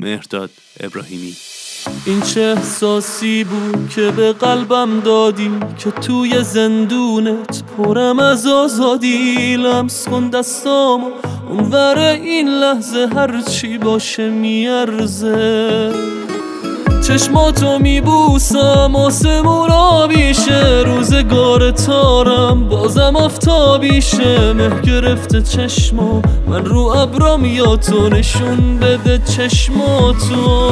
مهرداد ابراهیمی. این چه احساسی بود که به قلبم دادی که توی زندونت پرم از آزادی. لمس کن دستامو اونور این لحظه، هرچی باشه میارزه. چشماتو میبوسم آسمون آبیشه، روزگار تارم بازم آفتابیشه. مه گرفته چشما من رو ابرام، یا تو نشون بده چشماتو.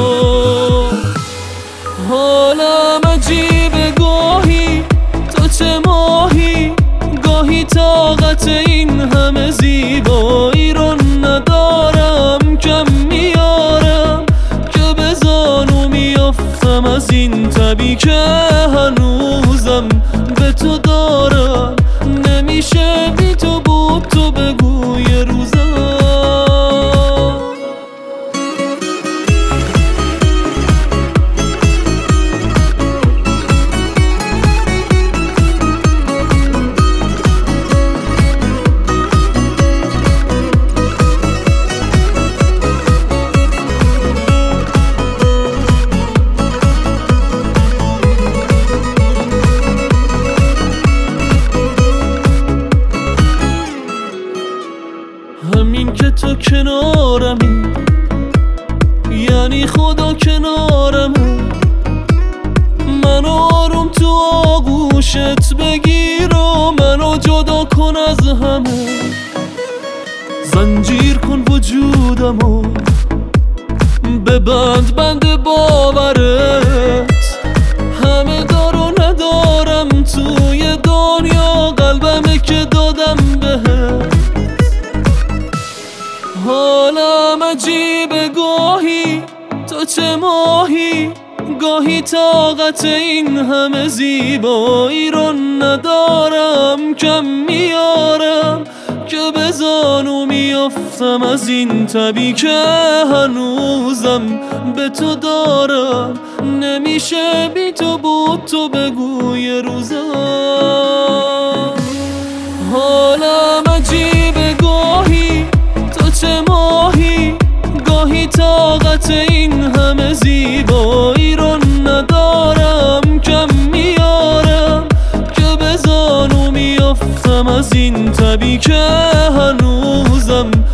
حالم عجیبه گاهی تو چه ماهی، گاهی طاقت این همه زیبایی رو ندارم. کم میارم که به زانو میافتم از این تبی که هنوزم به تو دارم. نمیشه بی تو بود تو بگو یه روزم. همین که تو کنارمی یعنی خدا کنارمه. منو آروم تو آغوشت بگیر و منو جدا کن از همه. زنجیر کن وجودمو ببند بند باورت. همه دارو ندارم توی دنیا، قلبمه که دادم بهت. حالم عجیبه گاهی تو چه ماهی، گاهی طاقت این همه زیبایی رو ندارم. کم میارم که به زانو میافتم از این تبی که هنوزم به تو دارم. نمیشه بی تو بود تو بگو یه روزم. حالم عجیبه گاهی تو چه ماهی، گاهی طاقت این همه زیبایی رو ندارم. کم میارم که به زانو میافتم از این تبی که هنوزم